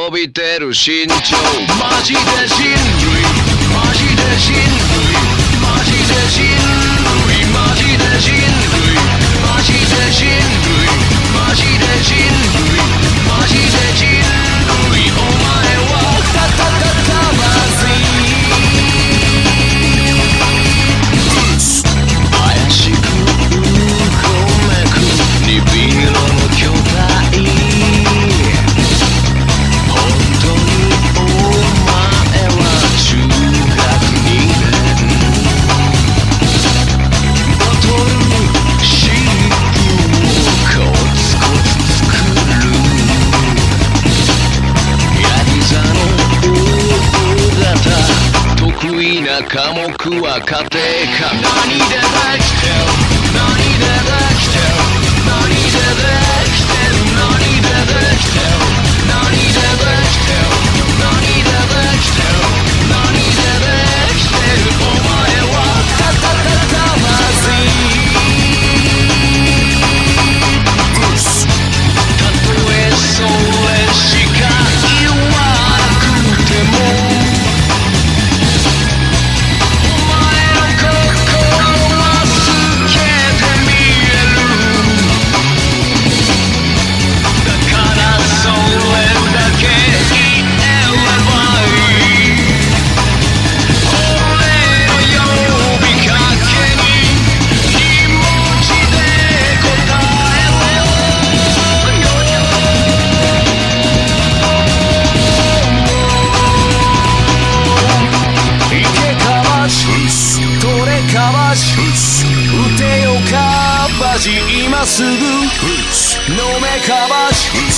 伸びてる身長マジで人類マジで人類マジで人類マジで人類マジで人類マジで人類マジで人類お前はたたたたまずい怪しくうごめく鈍色の巨体本当にお前は中学2年ボトルシープをコツコツ作るヤギ座の大型得意な科目は家庭科何でできてる何でできてる何でできてる何でできてる何でできてる何でできてる何でできてるお前はたたたたまずいたとえそれしか言わなくても撃てよカバジ今すぐ飲めカバジ